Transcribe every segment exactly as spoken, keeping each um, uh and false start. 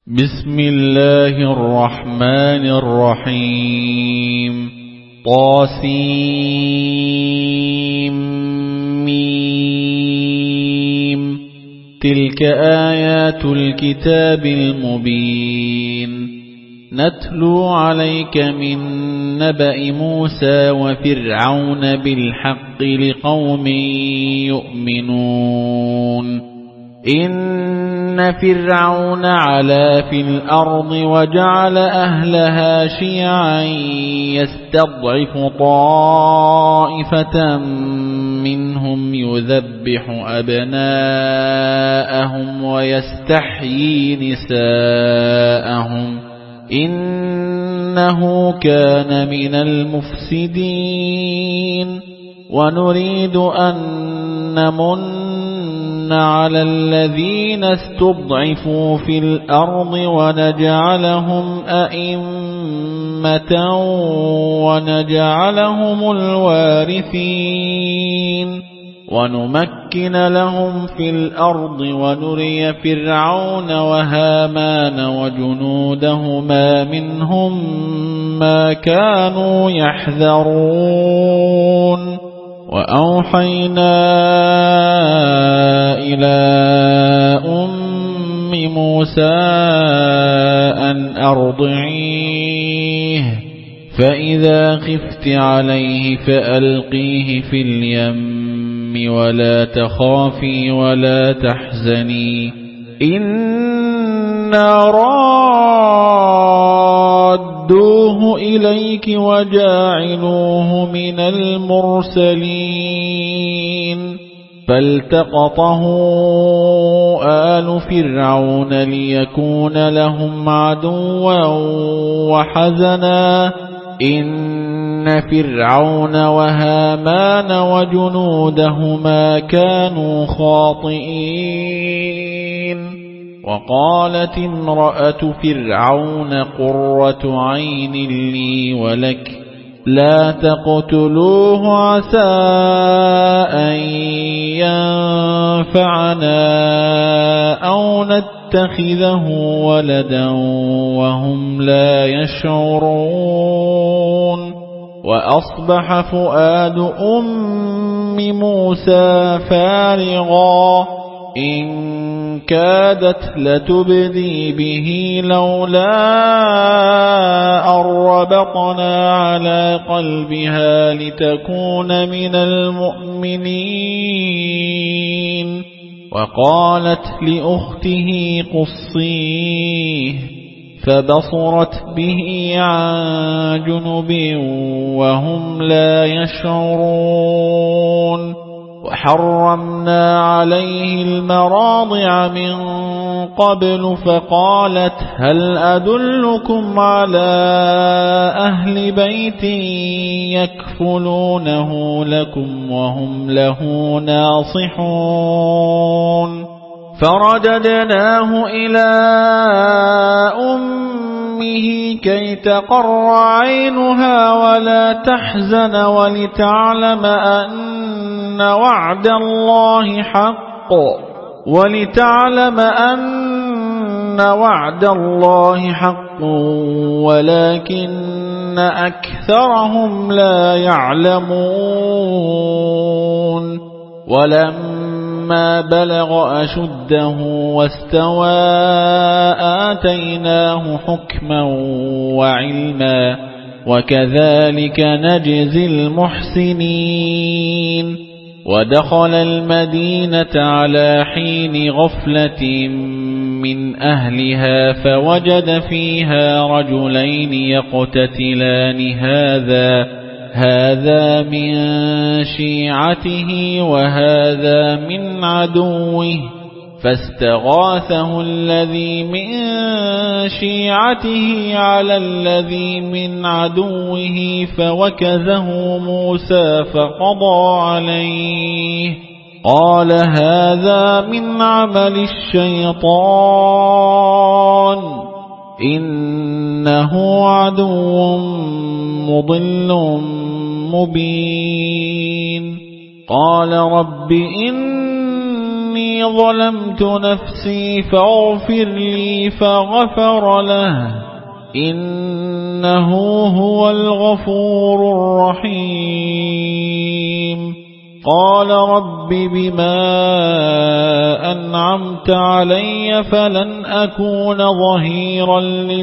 بسم الله الرحمن الرحيم. طاسيم. تلك آيات الكتاب المبين. نتلو عليك من نبأ موسى وفرعون بالحق لقوم يؤمنون. إن فرعون علا في الأرض وجعل أهلها شيعا يستضعف طائفة منهم يذبح أبناءهم ويستحيي نساءهم إنه كان من المفسدين. ونريد أن نمن على الذين استضعفوا في الأرض ونجعلهم أئمة ونجعلهم الوارثين ونمكن لهم في الأرض ونري فرعون وهامان وجنودهما منهم ما كانوا يحذرون. وأوحينا إلى أم موسى أن أرضعيه فإذا خفت عليه فألقيه في اليم ولا تخافي ولا تحزني إنا رادوه إليك وجاعلوه من المرسلين. فالتقطه آل فرعون ليكون لهم عدوا وحزنا إن فرعون وهامان وجنودهما كانوا خاطئين. وقالت امرأة فرعون قرة عين لي ولك لا تقتلوه عسى أن ينفعنا أو نتخذه ولدا وهم لا يشعرون. وأصبح فؤاد أم موسى فارغا إن كادت لتبدي به لولا أن ربطنا على قلبها لتكون من المؤمنين. وقالت لأخته قصيه فبصرت به عن جنب وهم لا يشعرون. وحرمنا عليه المراضع من قبل فقالت هل أدلكم على أهل بيت يكفلونه لكم وهم له ناصحون. فرددناه إلى أمه كي تقر عينها ولا تحزن ولتعلم أن وعد الله حق ولتعلم أن وعد الله حق ولكن أكثرهم لا يعلمون. ولما بلغ أشده واستوى آتيناه حكما وعلما وكذلك نجزي المحسنين. ودخل المدينة على حين غفلة من أهلها فوجد فيها رجلين يقتتلان هذا هذا من شيعته وهذا من عدوه فاستغاثه الذي من شيعته على الذي من عدوه فوكزه موسى فقضى عليه قال هذا من عمل الشيطان إنه عدو مضل مبين. قال رب إني إني ظلمت نفسي فاغفر لي فغفر له إنه هو الغفور الرحيم قال رب بما أنعمت علي فلن أكون ظهيرا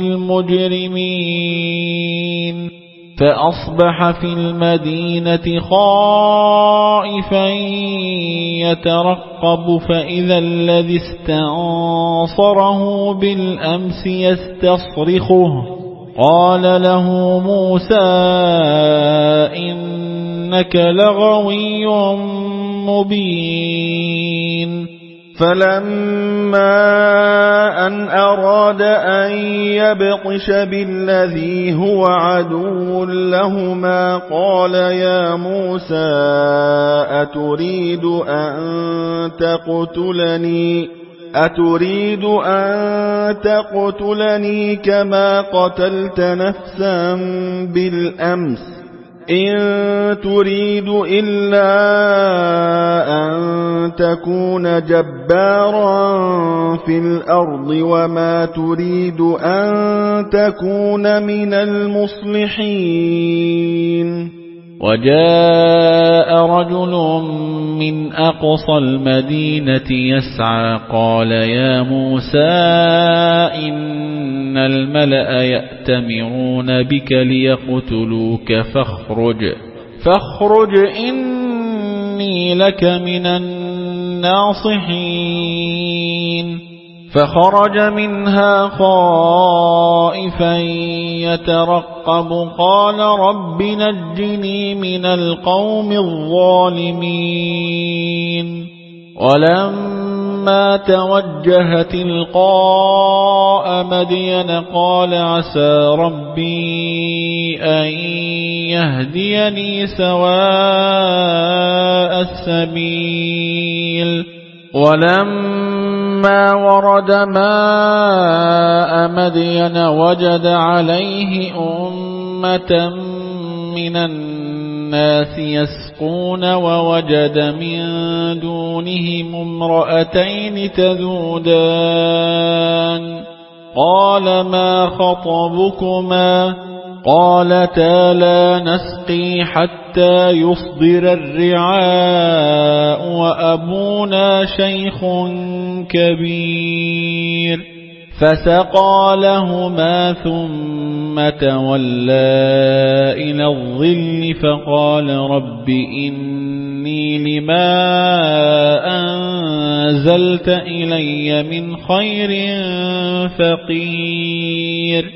للمجرمين فأصبح في المدينة خائفا يترقب فإذا الذي استنصره بالأمس يستصرخه قال له موسى إنك لغوي مبين فلما أن أراد أن يبطش بالذي هو عدو لهما قال يا موسى أتريد أن تقتلني أتريد أن تقتلني كما قتلت نفسا بالأمس إن تريد إلا أن تكون جبارا في الأرض وما تريد أن تكون من المصلحين وجاء رجل من أقصى المدينة يسعى قال يا موسى إن الملأ يأتمرون بك ليقتلوك فاخرج فاخرج إني لك من الناصحين فخرج منها خائفا يترقب قال رب نجني من القوم الظالمين ولما توجه تلقاء مدين قال عسى ربي أن يهديني سواء السبيل ولما ورد ماء مدين وجد عليه أمة من الناس يسقون ووجد من دونهم امرأتين تذودان قال ما خطبكما قالتا لا نسقي حتى يصدر الرعاء وأبونا شيخ كبير فسقى لهما ثم تولى إلى الظل فقال رب إني لما أنزلت إلي من خير فقير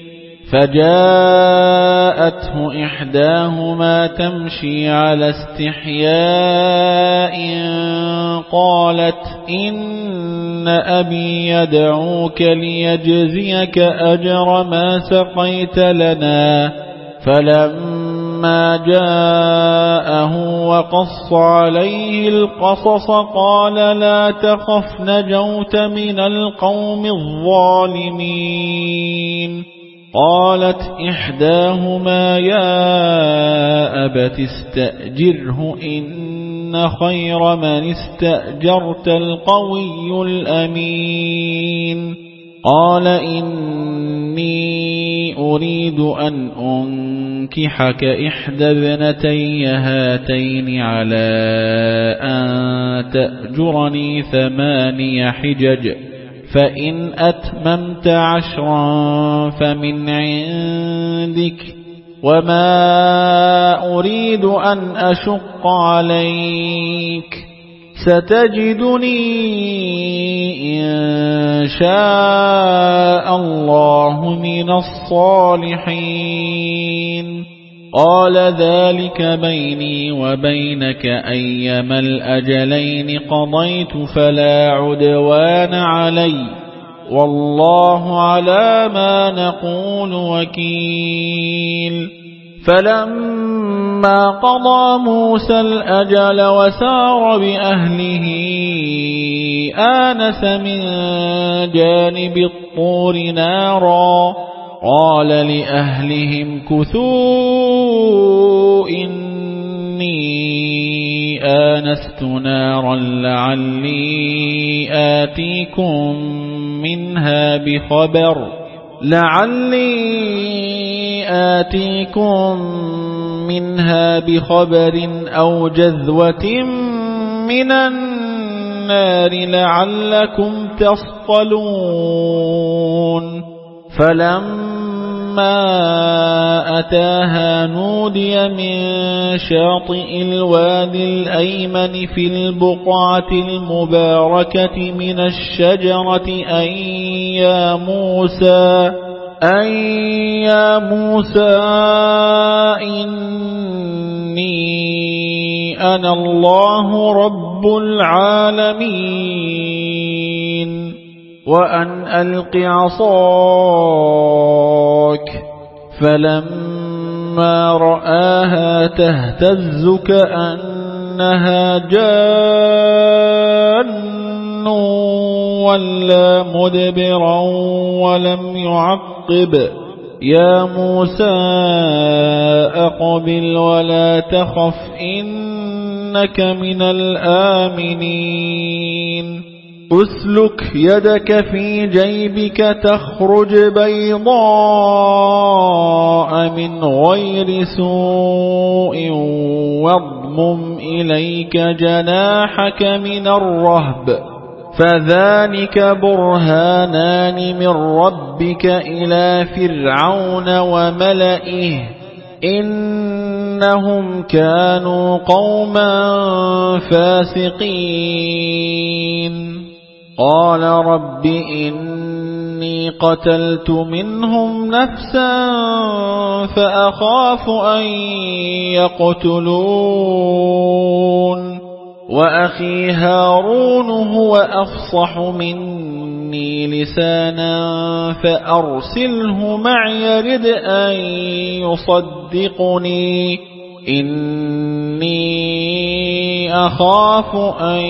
فجاءته إحداهما تمشي على استحياء قالت إن أبي يدعوك ليجزيك أجر ما سقيت لنا فلما جاءه وقص عليه القصص قال لا تخف نجوت من القوم الظالمين قالت إحداهما يا أبت استأجره إن خير من استأجرت القوي الأمين قال إني أريد أن أنكحك إحدى ابنتي هاتين على أن تأجرني ثماني حجج فإن أتممت عشرا فمن عندك وما أريد أن أشق عليك ستجدني إن شاء الله من الصالحين قال ذلك بيني وبينك أيما الأجلين قضيت فلا عدوان علي والله على ما نقول وكيل فلما قضى موسى الأجل وسار بأهله آنس من جانب الطور نارا قال لأهلهم كثوا إني آنست آنست نارا لعلي آتيكم منها بخبر لعلي آتيكم منها بخبر أو جذوة من النار لعلكم تصطلون فلما أتاها نودي من شاطئ الوادي الأيمن في البقعة المباركة من الشجرة أن يا موسى أن يا موسى إني أنا الله رب العالمين وأن ألق عصاك فلما رآها تهتز كأنها جان ولا مدبرا ولم يعقب يا موسى أقبل ولا تخف إنك من الآمنين أسلك يدك في جيبك تخرج بيضاء من غير سوء واضمم إليك جناحك من الرهب فذلك برهانان من ربك إلى فرعون وملئه إنهم كانوا قوما فاسقين قال رب إني قتلت منهم نفسا فأخاف أن يقتلون وأخي هارون هو أفصح مني لسانا فأرسله معي رد أن يصدقني إني أخاف أن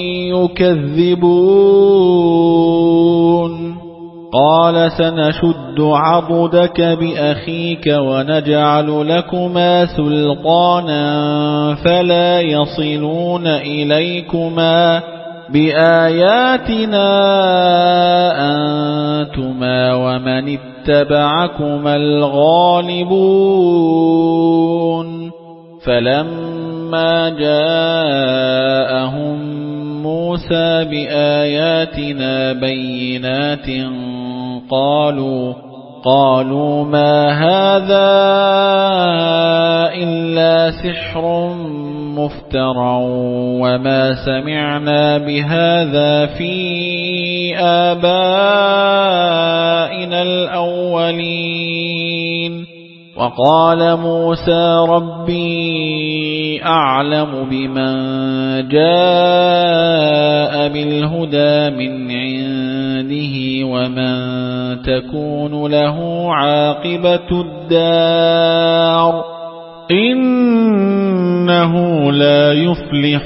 يكذبون قال سنشد عضدك بأخيك ونجعل لكما سلطانا فلا يصلون إليكما بآياتنا أنتما ومن اتبعكما الغالبون فلما جاءهم موسى بآياتنا بينات قالوا قالوا ما هذا إلا سحر مفترى وما سمعنا بهذا في آبائنا الأولين وقال موسى ربي أعلم بمن جاء بالهدى من عنده ومن تكون له عاقبة الدار إنه لا يفلح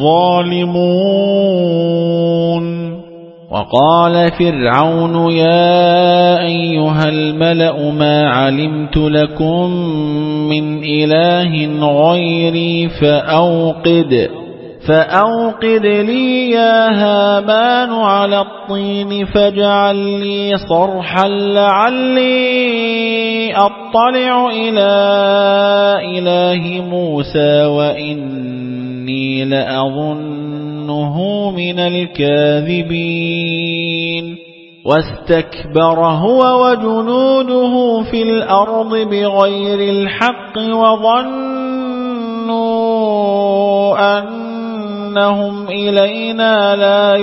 الظالمون وقال فرعون يا أيها الملأ ما علمت لكم من إله غيري فأوقد فأوقد لي يا هامان على الطين فاجعل لي صرحا لعلي أطلع إلى إله موسى وإني لأظنه من الكاذبين واستكبر هو وجنوده في الأرض بغير الحق وظنوا أنهم إلينا لا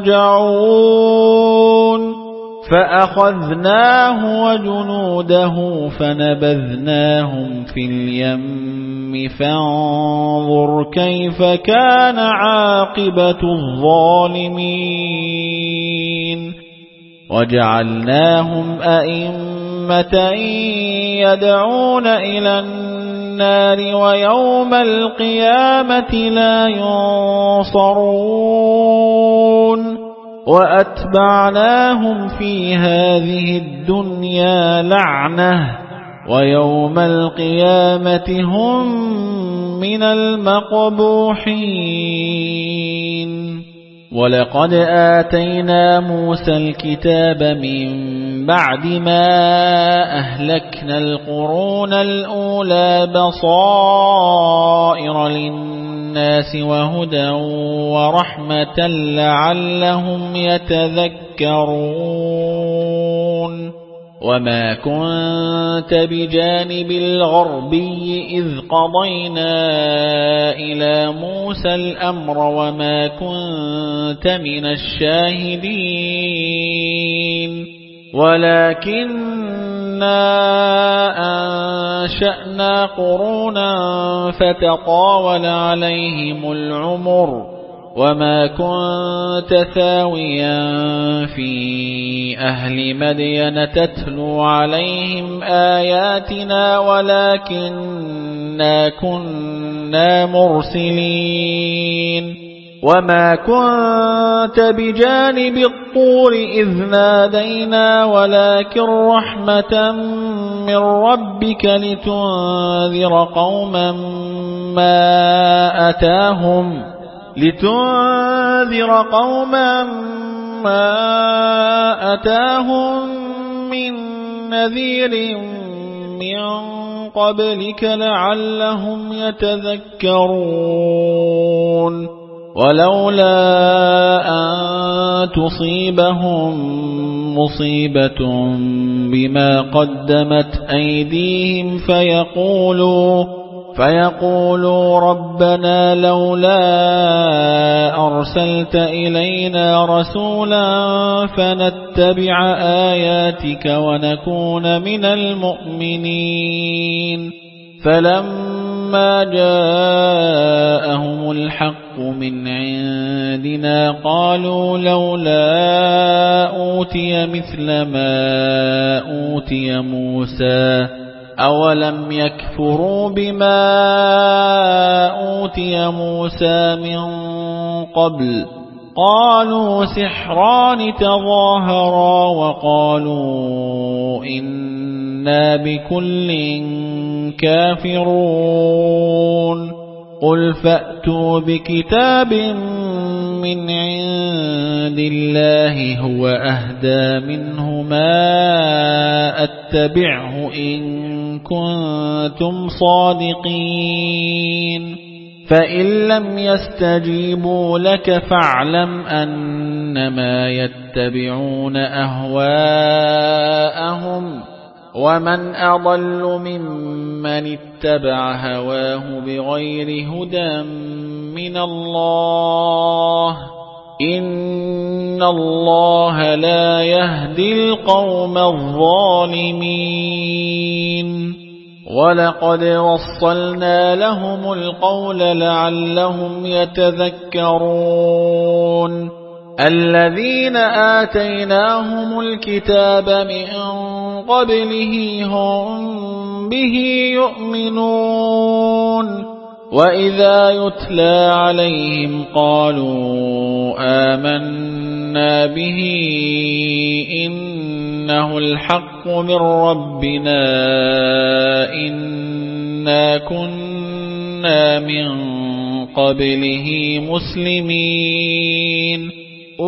يرجعون فأخذناه وجنوده فنبذناهم في اليم فانظر كيف كان عاقبة الظالمين وجعلناهم أئمة يدعون إلى النار ويوم القيامة لا ينصرون وأتبعناهم في هذه الدنيا لعنة ويوم القيامة هم من المقبوحين ولقد آتينا موسى الكتاب من بعد ما أهلكنا القرون الأولى بصائر للناس وهدى ورحمة لعلهم يتذكرون وما كنت بجانب الغربي إذ قضينا إلى موسى الأمر وما كنت من الشاهدين ولكننا أنشأنا قرونا فتطاول عليهم العمر وما كنت ثاويا في أهل مدين تتلو عليهم آياتنا ولكننا كنا مرسلين وما كنت بجانب الطور إذ نادينا ولكن رحمة من ربك لتنذر قوما ما أتاهم لتنذر قوما ما أتاهم من نذير من قبلك لعلهم يتذكرون ولولا أن تصيبهم مصيبة بما قدمت أيديهم فيقولوا فيقولوا ربنا لولا أرسلت إلينا رسولا فنتبع آياتك ونكون من المؤمنين فلما جاءهم الحق من عندنا قالوا لولا أوتي مثل ما أوتي موسى أولم يكفروا بما أوتي موسى من قبل قالوا سحران تظاهرا وقالوا إنا بكل كافرون قل فأتوا بكتاب من عند الله هو أهدى منه ما أتبعه إن كنتم صادقين فإن لم يستجيبوا لك فاعلم أنما يتبعون أهواءهم ومن أضل ممن اتبع هواه بغير هدى من الله إن الله لا يهدي القوم الظالمين ولقد وصلنا لهم القول لعلهم يتذكرون الذين آتيناهم الكتاب من قبله هم به يؤمنون وإذا يتلى عليهم قالوا آمنا به إنه الحق من ربنا إنا كنا من قبله مسلمين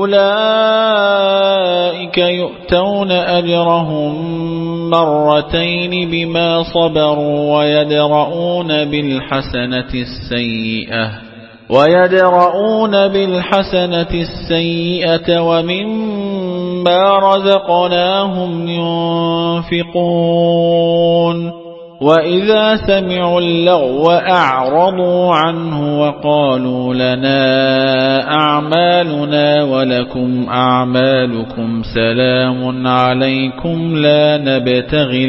أولئك يؤتون أجرهم مرتين بما صبروا ويدرؤون بالحسنة السيئة ويدرؤون بالحسنة السيئة ومما رزقناهم ينفقون وإذا سمعوا اللغو أعرضوا عنه وقالوا لنا أعمالنا ولكم أعمالكم سلام عليكم لا نبتغي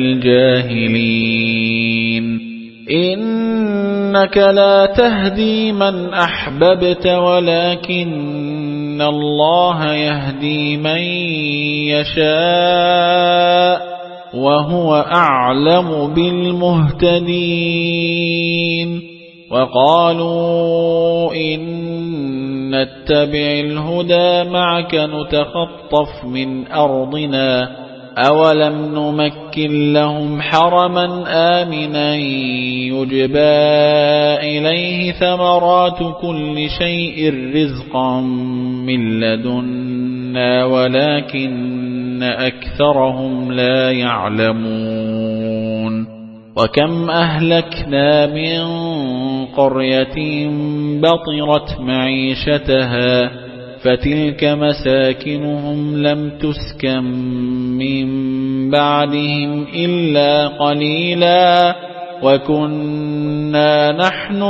الجاهلين إنك لا تهدي من أحببت ولكن الله يهدي من يشاء وهو أعلم بالمهتدين وقالوا إن نتبع الهدى معك نتخطف من أرضنا أولم نمكن لهم حرما آمنا يجبى إليه ثمرات كل شيء رزقا من لدنا ولكن أكثرهم لا يعلمون وكم أهلكنا من قرية بطرت معيشتها فتلك مساكنهم لم تسكن من بعدهم إلا قليلا وكنا نحن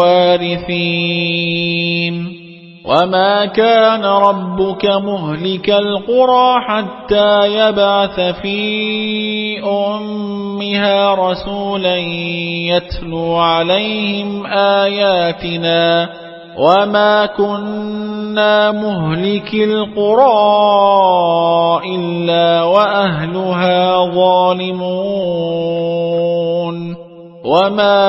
الوارثين وما كان ربك مهلك القرى حتى يبعث في أمها رسولا يتلو عليهم آياتنا وما كنا مهلك القرى إلا وأهلها ظالمون وما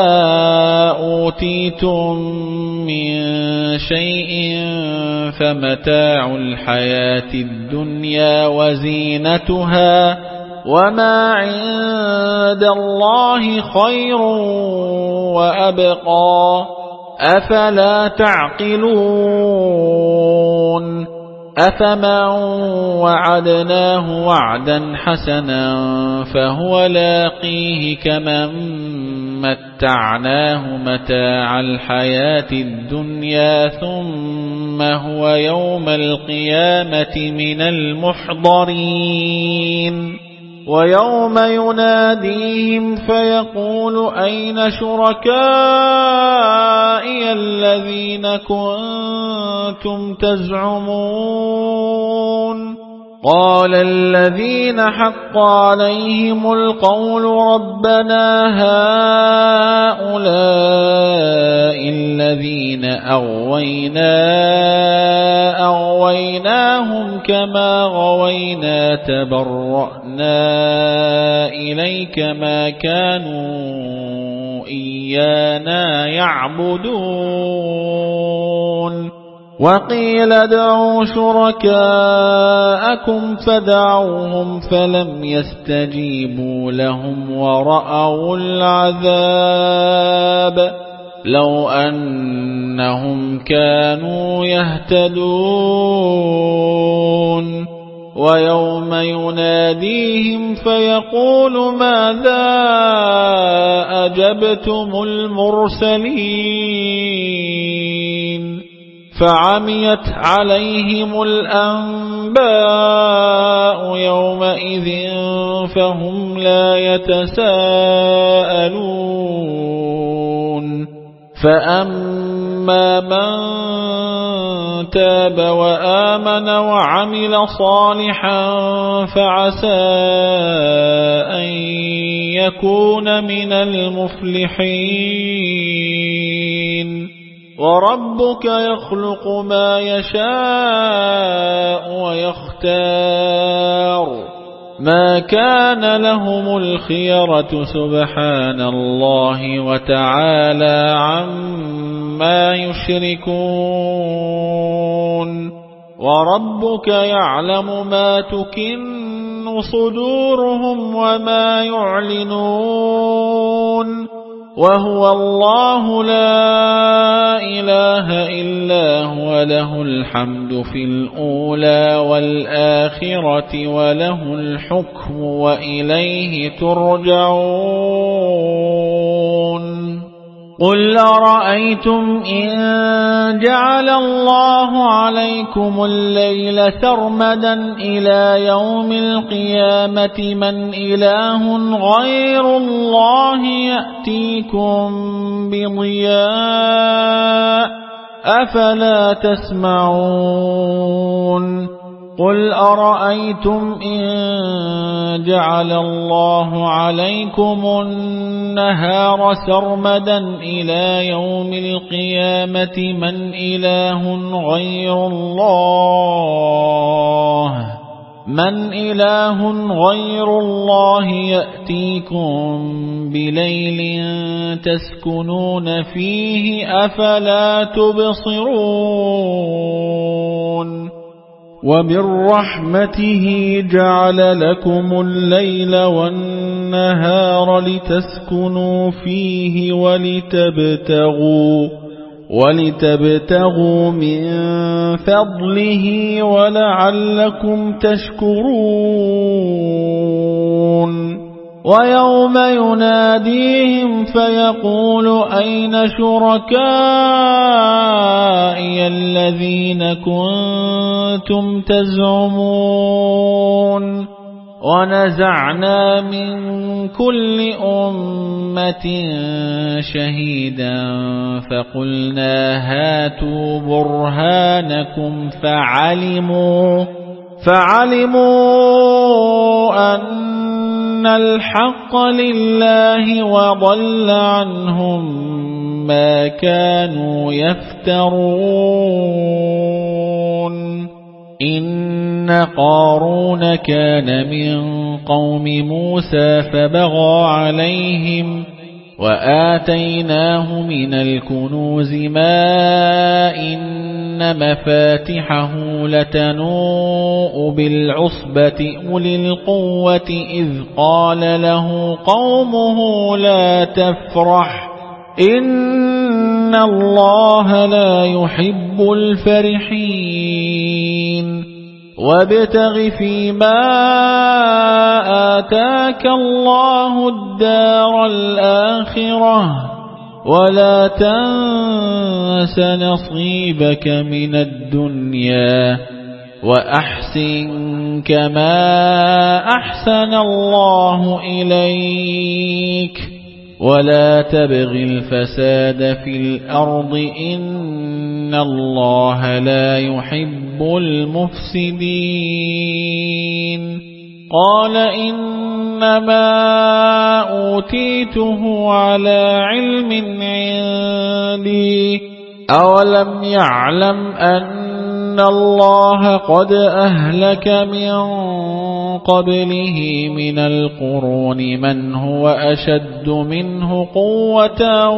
أوتيتم من شيء فمتاع الحياة الدنيا وزينتها وما عند الله خير وأبقى أفلا تعقلون أفمن وعدناه وعدا حسنا فهو لاقيه كمن متعناه متاع الحياة الدنيا ثم هو يوم القيامة من المحضرين ويوم يناديهم فيقول أين شركائي الذين كنتم تزعمون قال الذين حق عليهم القول ربنا هؤلاء الذين أغوينا أغويناهم كما غوينا تبرأنا إليك ما كانوا إيانا يعبدون وقيل ادعوا شركاءكم فدعوهم فلم يستجيبوا لهم ورأوا العذاب لو أنهم كانوا يهتدون ويوم يناديهم فيقول ماذا أجبتم المرسلين فعميت عليهم الأنباء يومئذ فهم لا يتساءلون فأما من تاب وآمن وعمل صالحا فعسى أن يكون من المفلحين وربك يخلق ما يشاء ويختار ما كان لهم الخيرة سبحان الله وتعالى عما يشركون وربك يعلم ما تكن صدورهم وما يعلنون وهو الله لا إله إلا هو له الحمد في الأولى والآخرة وله الحكم وإليه ترجعون قل أرأيتم إن جعل الله عليكم الليل سرمدا إلى يوم القيامة من إله غير الله يأتيكم بضياء أفلا تسمعون قل أرأيتم إن جعل الله عليكم النهار سرمدا إلى يوم القيامة من إله غير الله من إله غير الله يأتيكم بليل تسكنون فيه أفلا تبصرون ومن رحمته جعل لكم الليل والنهار لتسكنوا فيه ولتبتغوا ولتبتغوا من فضله ولعلكم تشكرون ويوم يناديهم فيقول أين شركائي الذين كنتم تزعمون ونزعنا من كل أمة شهيدا فقلنا هاتوا برهانكم فعلموا فعلموا أن الحق لله وضل عنهم ما كانوا يفترون إن قارون كان من قوم موسى فبغى عليهم وآتيناه من الكنوز ما إن مفاتحه لتنوء بالعصبة أولي القوة إذ قال له قومه لا تفرح إن الله لا يحب الفرحين وابتغ فيما آتاك الله الدار الآخرة ولا تنس نصيبك من الدنيا وأحسن كما أحسن الله إليك ولا تبغ الفساد في الأرض إن الله لا يحب المفسدين قال إنما أوتيته على علم عندي أولم يعلم أن الله قد أهلك من قبله من القرون من هو أشد منه قوة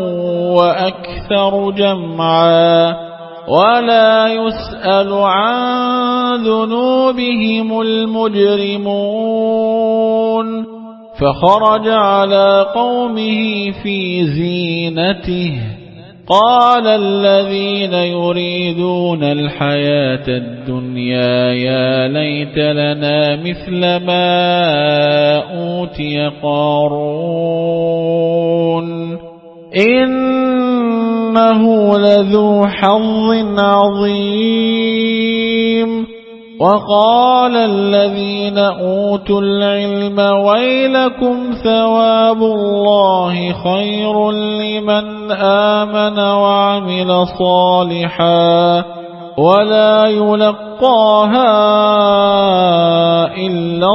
وأكثر جمعا ولا يسأل عن ذنوبهم المجرمون فخرج على قومه في زينته قال الذين يريدون الحياة الدنيا يا ليت لنا مثل ما أوتي قارون إنه لذو حظ عظيم وقال الذين أوتوا العلم ويلكم ثواب الله خير لمن آمن وعمل صالحا ولا يلقاها إلا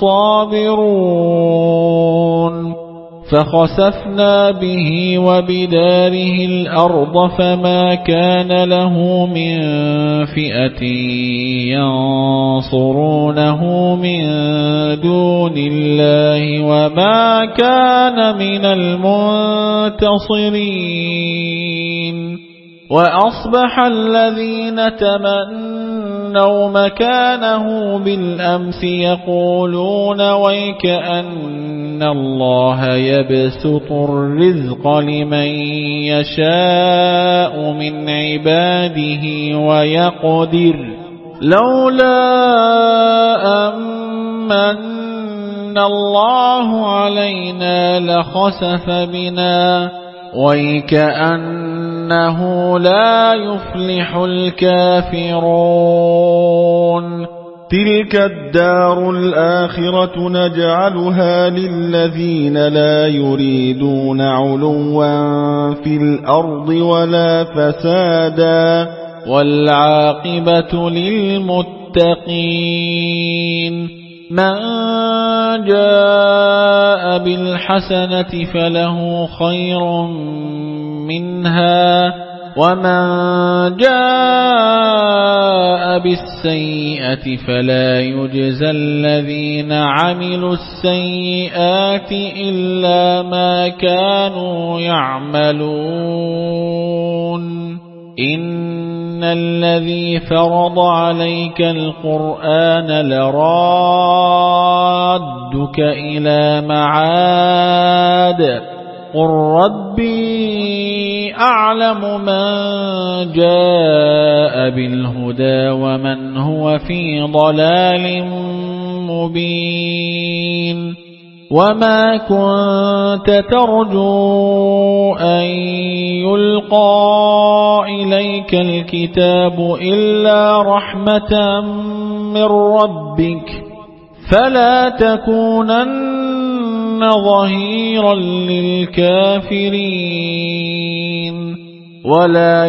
الصابرون فخسفنا به وبداره الأرض فما كان له من فئة ينصرونه من دون الله وما كان من المنتصرين وأصبح الذين تمنوا مكانه بالأمس يقولون ويك أن الله يبسط الرزق لمن يشاء من عباده ويقدر لولا أمن الله علينا لخسف بنا ويكأنه لا يفلح الكافرون تلك الدار الآخرة نجعلها للذين لا يريدون علوا في الأرض ولا فسادا والعاقبة للمتقين من جاء بالحسنة فله خير منها ومن جاء بالسيئة فلا يجزى الذين عملوا السيئات إلا ما كانوا يعملون إن الذي فرض عليك القرآن لرادك إلى معاد قل ربي أعلم من جاء بالهدى ومن هو في ضلال مبين وما كنت ترجو أن يلقى إليك الكتاب إلا رحمة من ربك فلا تكونن ظهيرا للكافرين ولا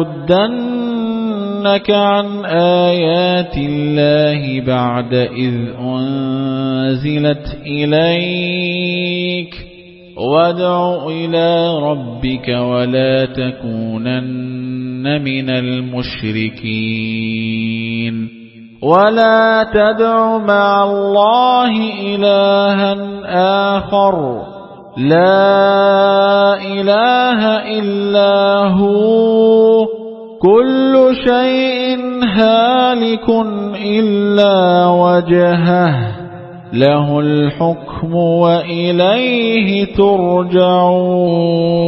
يصدنك عن آيات الله بعد إذ أنزلت إليك وادع إلى ربك ولا تكونن من المشركين ولا تدع مع الله إلها آخر لا إله إلا هو كل شيء هالك إلا وجهه له الحكم وإليه ترجعون